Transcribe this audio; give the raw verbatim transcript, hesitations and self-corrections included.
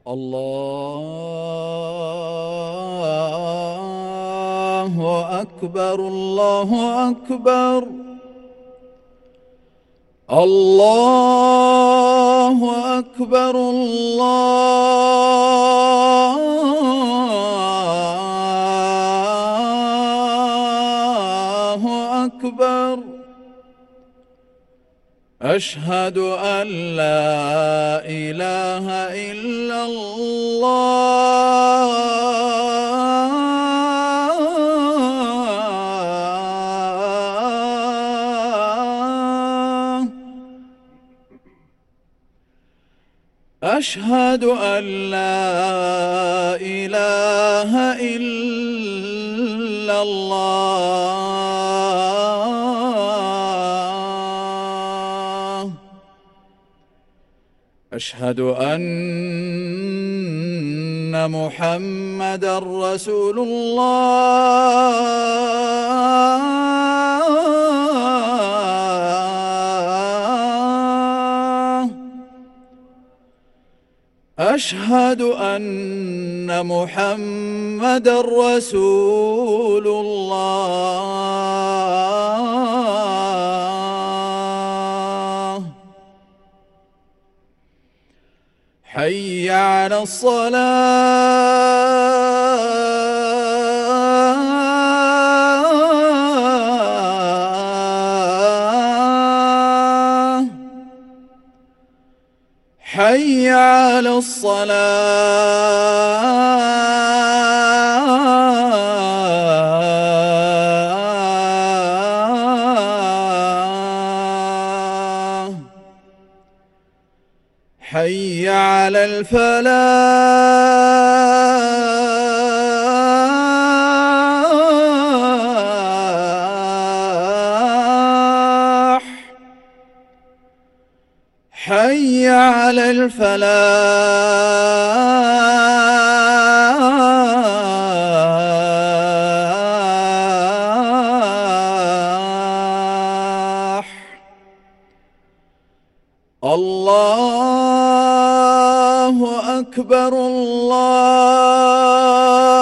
الله أكبر الله أكبر الله أكبر الله أكبر. أشهد أن لا إله إلا الله. أشهد أن لا إله إلا الله. أشهد أن محمدًا رسول الله. أشهد أن محمدًا رسول الله. حي على الصلاة. حي على الصلاة. حي على الفلاح. حي على الفلاح. الله أكبر الله